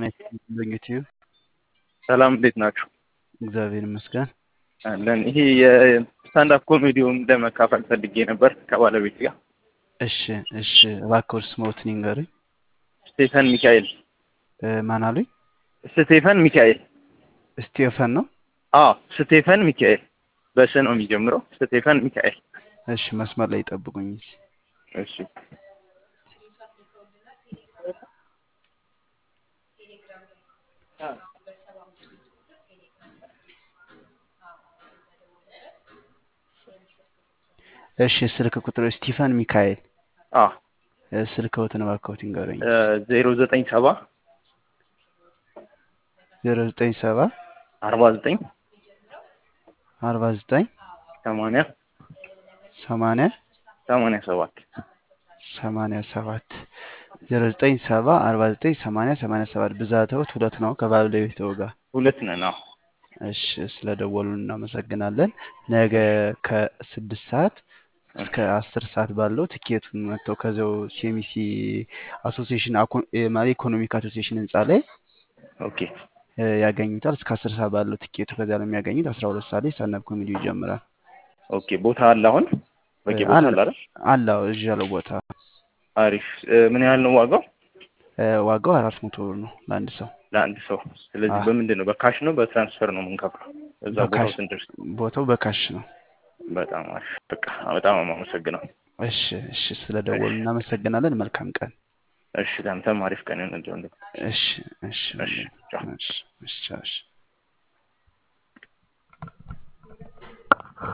በዩቲዩብ ሰላም እንዴት ናችሁ? እግዚአብሔር ይመስገን። አለን። ይሄ የስታንዳፕ ኮሜዲውን ለመካፈል ፈልጌ ነበር ከባለቤት ጋር። እሺ እሺ፣ እባክዎ ስሞት ንገሩኝ። ስቴፈን ሚካኤል። ማን አሉኝ? ስቴፈን ሚካኤል። ስቴፈን ነው? አዎ ስቴፈን ሚካኤል። በስ ነው የሚጀምረው። ስቴፈን ሚካኤል። እሺ፣ መስመር ላይ ይጠብቁኝ። እሺ እሺ፣ ስልክ ቁጥሩ ስቴፈን ሚካኤል። አዎ ስልክዎትን እባክዎት ይንገሩኝ። 097 097 49 49 80 80 87 87 097 49 80 87 ብዛትዎት ሁለት ነው ከባለቤትዎ ጋር? ሁለት ነን። አዎ እሺ፣ ስለደወሉን እናመሰግናለን። ነገ ከ6 ሰዓት እስከ 10 ሰዓት ባለው ትኬቱን መጥተው ከዚያው ሲኤምሲ አሶሲዬሽን ማለት ኢኮኖሚክ አሶሲዬሽን ህንፃ ላይ ኦኬ ያገኙታል። እስከ 10 ሰዓት ባለው ትኬቱ ከዚያ ነው የሚያገኙት። 12 ሰዓት ላይ ስታንዳፕ ኮሜዲ ይጀምራል። ኦኬ ቦታ አለ አሁን? በቂ ቦታ አለ አይደል? አለው እዚህ ያለው ቦታ። አሪፍ። ምን ያህል ነው ዋጋው? ዋጋው 400 ብር ነው ለአንድ ሰው። ለአንድ ሰው። ስለዚህ በምንድን ነው? በካሽ ነው በትራንስፈር ነው የምንከፍለው? እዛ ቦታው ስንደርስ? ቦታው በካሽ ነው። በጣም አሪፍ። በቃ በጣም አመሰግናለሁ። እሺ እሺ፣ ስለደወሉ እናመሰግናለን። መልካም ቀን። እሺ ለአንተም አሪፍ ቀን ይሁንልህ። እሺ እሺ እሺ ቻው። እሺ እሺ።